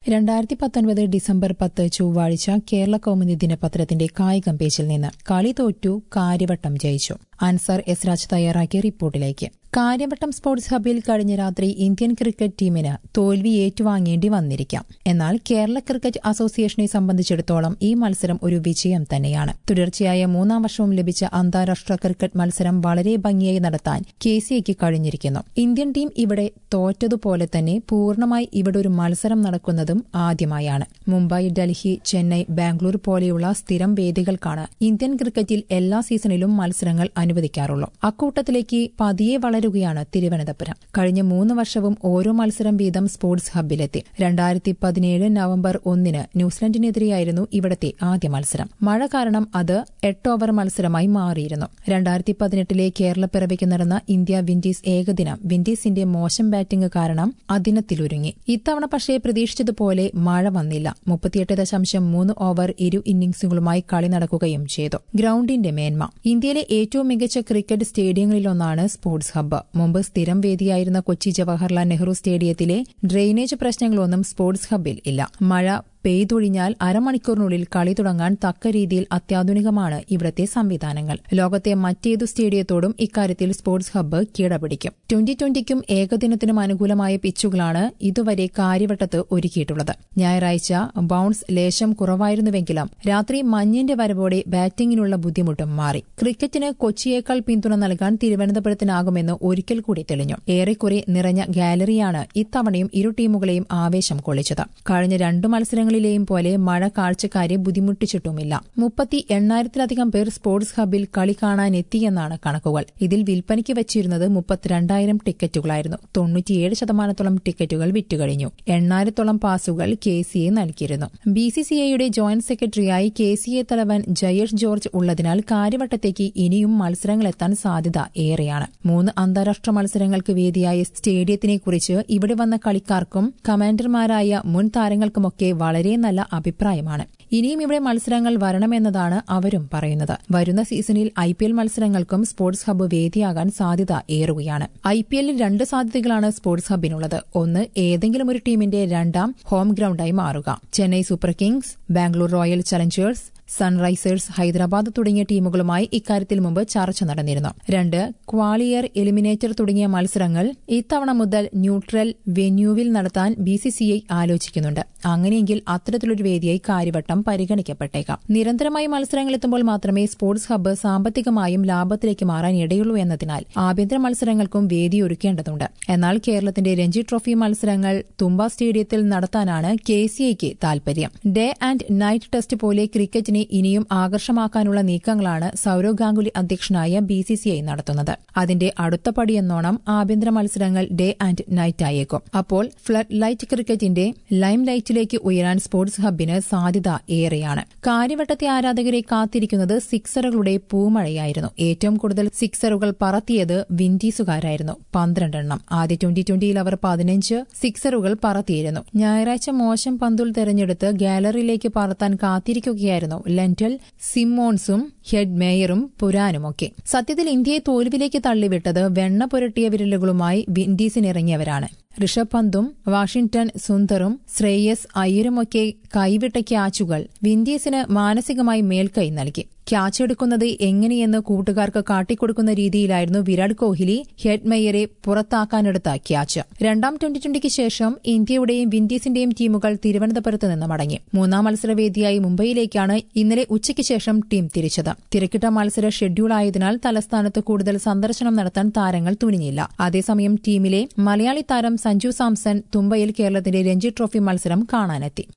2019 December 10 ചൊവ്വാഴ്ച കേരള കൗമുദി ദിനപത്രത്തിന്റെ കായികം പേജിൽ നിന്ന് കളി തോറ്റു കാര്യവട്ടം ജയിച്ചു. അൻസാർ എസ് രാജ് തയ്യാറാക്കിയ റിപ്പോർട്ടിലേക്ക്. കാര്യവട്ടം സ്പോർട്സ് ഹബ്ബിൽ കഴിഞ്ഞ രാത്രി ഇന്ത്യൻ ക്രിക്കറ്റ് ടീമിന് തോൽവി ഏറ്റുവാങ്ങേണ്ടി വന്നിരിക്കാം. എന്നാൽ കേരള ക്രിക്കറ്റ് അസോസിയേഷനെ സംബന്ധിച്ചിടത്തോളം ഈ മത്സരം ഒരു വിജയം തന്നെയാണ്. തുടർച്ചയായ മൂന്നാം വർഷവും ലഭിച്ച അന്താരാഷ്ട്ര ക്രിക്കറ്റ് മത്സരം വളരെ ഭംഗിയായി നടത്താൻ KCAക്ക് കഴിഞ്ഞിരിക്കുന്നു. ഇന്ത്യൻ ടീം ഇവിടെ തോറ്റതുപോലെ തന്നെ പൂർണ്ണമായി ഇവിടെ ഒരു മത്സരം നടക്കുന്നതും ആദ്യമായാണ്. മുംബൈ, ഡൽഹി, ചെന്നൈ, ബാംഗ്ലൂർ പോലെയുള്ള സ്ഥിരം വേദികൾക്കാണ് ഇന്ത്യൻ ക്രിക്കറ്റിൽ എല്ലാ സീസണിലും മത്സരങ്ങൾ അനുവദിക്കാറുള്ളൂ. അക്കൂട്ടത്തിലേക്ക് പതിയെ വളരുകയാണ് തിരുവനന്തപുരം. കഴിഞ്ഞ 3 വർഷവും ഓരോ മത്സരം വീതം സ്പോർട്സ് ഹബ്ബിലെത്തി. 2017 നവംബർ 1 ന്യൂസിലൻഡിനെതിരെയായിരുന്നു ഇവിടത്തെ ആദ്യ മത്സരം. മഴ കാരണം അത് 8 ഓവർ മത്സരമായി മാറിയിരുന്നു. 2018 കേരളപ്പിറവിക്ക് നടന്ന ഇന്ത്യ വിൻഡീസ് ഏകദിനം വിൻഡീസിന്റെ മോശം ബാറ്റിംഗ് കാരണം അദിനത്തിലൊരുങ്ങി. ഇത്തവണ പക്ഷേ പ്രതീക്ഷിച്ചതുപോലെ മഴ വന്നില്ല. 38.3 ഓവർ ഇരു ഇന്നിംഗ്സുകളുമായി കളി നടക്കുകയും ചെയ്തു. ഗ്രൌണ്ടിന്റെ മേന്മ. ഇന്ത്യയിലെ ഏറ്റവും മികച്ച ക്രിക്കറ്റ് സ്റ്റേഡിയങ്ങളിലൊന്നാണ് സ്പോർട്സ് ഹബ്ബ്. മുമ്പ് സ്ഥിരം വേദിയായിരുന്ന കൊച്ചി ജവഹർലാൽ നെഹ്റു സ്റ്റേഡിയത്തിലെ ഡ്രെയിനേജ് പ്രശ്നങ്ങളൊന്നും സ്പോർട്സ് ഹബ്ബിൽ ഇല്ല. മഴ പെയ്തൊഴിഞ്ഞാൽ അരമണിക്കൂറിനുള്ളിൽ കളി തുടങ്ങാൻ തക്ക രീതിയിൽ അത്യാധുനികമാണ് ഇവിടത്തെ സംവിധാനങ്ങൾ. ലോകത്തെ മറ്റേതു സ്റ്റേഡിയത്തോടും ഇക്കാര്യത്തിൽ സ്പോർട്സ് ഹബ്ബ് കിടപിടിക്കും. 2020ക്കും ഏകദിനത്തിനും അനുകൂലമായ പിച്ചുകളാണ് ഇതുവരെ കാര്യവട്ടത്ത് ഒരുക്കിയിട്ടുള്ളത്. ഞായറാഴ്ച ബൌൺസ് ലേശം കുറവായിരുന്നുവെങ്കിലും രാത്രി മഞ്ഞിന്റെ വരവോടെ ബാറ്റിംഗിനുള്ള ബുദ്ധിമുട്ടും മാറി. ക്രിക്കറ്റിന് കൊച്ചിയേക്കാൾ പിന്തുണ നൽകാൻ തിരുവനന്തപുരത്തിനാകുമെന്ന് ഒരിക്കൽ കൂടി തെളിഞ്ഞു. ഏറെക്കുറെ നിറഞ്ഞ ഗാലറിയാണ് ഇത്തവണയും ഇരു ടീമുകളെയും ആവേശം കൊള്ളിച്ചത്. കഴിഞ്ഞ 2 മത്സരങ്ങളിലെയും പോലെ മഴ കാഴ്ചക്കാരെ ബുദ്ധിമുട്ടിച്ചിട്ടുമില്ല. 38,000-ലധികം പേർ സ്പോർട്സ് ഹബ്ബിൽ കളി കാണാനെത്തിയെന്നാണ് കണക്കുകൾ. ഇതിൽ വിൽപ്പനയ്ക്ക് വച്ചിരുന്നത് 32,000 ടിക്കറ്റുകളായിരുന്നു. 97% ടിക്കറ്റുകൾ വിറ്റുകഴിഞ്ഞു. 8,000 പാസുകൾ KCA നൽകിയിരുന്നു. BCCIയുടെ ജോയിന്റ് സെക്രട്ടറിയായി KCA തലവൻ ജയേഷ് ജോർജ് ഉള്ളതിനാൽ കാര്യവട്ടത്തേക്ക് ഇനിയും മത്സരങ്ങളെത്താൻ സാധ്യത ഏറെയാണ്. 3 അന്താരാഷ്ട്ര മത്സരങ്ങൾക്ക് വേദിയായ സ്റ്റേഡിയത്തിനെക്കുറിച്ച് ഇവിടെ വന്ന കളിക്കാർക്കും കമാൻഡർമാരായ മുൻ താരങ്ങൾക്കുമൊക്കെ വളരെ നല്ല അഭിപ്രായമാണ്. ഇനിയും ഇവിടെ മത്സരങ്ങൾ വരണമെന്നതാണ് അവരും പറയുന്നത്. വരുന്ന സീസണിൽ IPL മത്സരങ്ങൾക്കും സ്പോർട്സ് ഹബ്ബ് വേദിയാകാൻ സാധ്യത ഏറുകയാണ്. IPLൽ 2 സാധ്യതകളാണ് സ്പോർട്സ് ഹബ്ബിനുള്ളത്. ഒന്ന്, ഏതെങ്കിലും ഒരു ടീമിന്റെ രണ്ടാം ഹോം ഗ്രൌണ്ടായി മാറുക. Chennai Super Kings, Bangalore Royal Challengers, Sunrisers Hyderabad തുടങ്ങിയ ടീമുകളുമായി ഇക്കാര്യത്തിൽ മുമ്പ് ചർച്ച നടന്നിരുന്നു. 2, ക്വാളിയർ, എലിമിനേറ്റർ തുടങ്ങിയ മത്സരങ്ങൾ ഇത്തവണ മുതൽ ന്യൂട്രൽ വെന്യൂവിൽ നടത്താൻ BCCI ആലോചിക്കുന്നുണ്ട്. അങ്ങനെയെങ്കിൽ അത്തരത്തിലൊരു വേദിയായി കാര്യവട്ടം പരിഗണിക്കപ്പെട്ടേക്കാം. നിരന്തരമായി മത്സരങ്ങളെത്തുമ്പോൾ മാത്രമേ സ്പോർട്സ് ഹബ്ബ് സാമ്പത്തികമായും ലാഭത്തിലേക്ക് മാറാൻ ഇടയുള്ളൂ എന്നതിനാൽ ആഭ്യന്തര മത്സരങ്ങൾക്കും വേദിയൊരുക്കേണ്ടതുണ്ട്. എന്നാൽ കേരളത്തിന്റെ രഞ്ജി ട്രോഫി മത്സരങ്ങൾ തുമ്പ സ്റ്റേഡിയത്തിൽ നടത്താനാണ് KCAക്ക് താൽപര്യം. ഡേ ആൻഡ് നൈറ്റ് ടെസ്റ്റ് പോലെ ക്രിക്കറ്റിനെ ഇനിയും ആകർഷമാക്കാനുള്ള നീക്കങ്ങളാണ് സൌരവ് ഗാംഗുലി അധ്യക്ഷനായ BCCI നടത്തുന്നത്. അതിന്റെ അടുത്ത പടിയെന്നോണം ആഭ്യന്തര മത്സരങ്ങൾ ഡേ ആൻഡ് നൈറ്റ് ആയേക്കും. അപ്പോൾ ഫ്ലഡ് ലൈറ്റ് ക്രിക്കറ്റിന്റെ ലൈം ലൈറ്റിലേക്ക് ഉയരാൻ സ്പോർട്സ് ഹബ്ബിന് സാധ്യത ഏറെയാണ്. കാര്യവട്ടത്തെ ആരാധകരെ കാത്തിരിക്കുന്നത് സിക്സറുകളുടെ പൂമഴയായിരുന്നു. ഏറ്റവും കൂടുതൽ സിക്സറുകൾ പറത്തിയത് വിൻഡീസുകാരായിരുന്നു, 12 എണ്ണം. ആദ്യ 2020ൽ അവർ 15 സിക്സറുകൾ പറത്തിയിരുന്നു. ഞായറാഴ്ച മോശം പന്തുകൾ തെരഞ്ഞെടുത്ത് ഗാലറിയിലേക്ക് പറത്താൻ കാത്തിരിക്കുകയായിരുന്നു ലെന്റൽ സിമ്മോൺസും ഹെഡ് മേയറും പുരാനുമൊക്കെ. സത്യത്തിൽ ഇന്ത്യയെ തോൽവിലേക്ക് തള്ളിവിട്ടത് വെണ്ണ പുരട്ടിയ വിരലുകളുമായി വിൻഡീസിനിറങ്ങിയവരാണ്. ഋഷഭ് പന്തും വാഷിംഗ്ടൺ സുന്ദറും ശ്രേയസ് അയ്യരുമൊക്കെ കൈവിട്ട ക്യാച്ചുകൾ വിൻഡീസിന് മാനസികമായി മേൽക്കൈ നൽകി. ക്യാച്ച് എടുക്കുന്നത് എങ്ങനെയെന്ന് കൂട്ടുകാർക്ക് കാട്ടിക്കൊടുക്കുന്ന രീതിയിലായിരുന്നു വിരാട് കോഹ്ലി ഹെഡ് മേയറെ പുറത്താക്കാനെടുത്ത ക്യാച്ച്. രണ്ടാം 2020ക്ക് ശേഷം ഇന്ത്യയുടെയും വിൻഡീസിന്റെയും ടീമുകൾ തിരുവനന്തപുരത്ത് നിന്ന് മടങ്ങി. 3ാം മത്സരവേദിയായി മുംബൈയിലേക്കാണ് ഇന്നലെ ഉച്ചയ്ക്ക് ശേഷം ടീം തിരിച്ചത്. തിരക്കിട്ട മത്സര ഷെഡ്യൂളായതിനാൽ തലസ്ഥാനത്ത് കൂടുതൽ സന്ദർശനം നടത്താൻ താരങ്ങൾ തുനിഞ്ഞില്ല. അതേസമയം ടീമിലെ മലയാളി താരം സഞ്ജു സാംസൺ തുമ്പയിൽ കേരളത്തിന്റെ രഞ്ജി ട്രോഫി മത്സരം കാണാനെത്തി.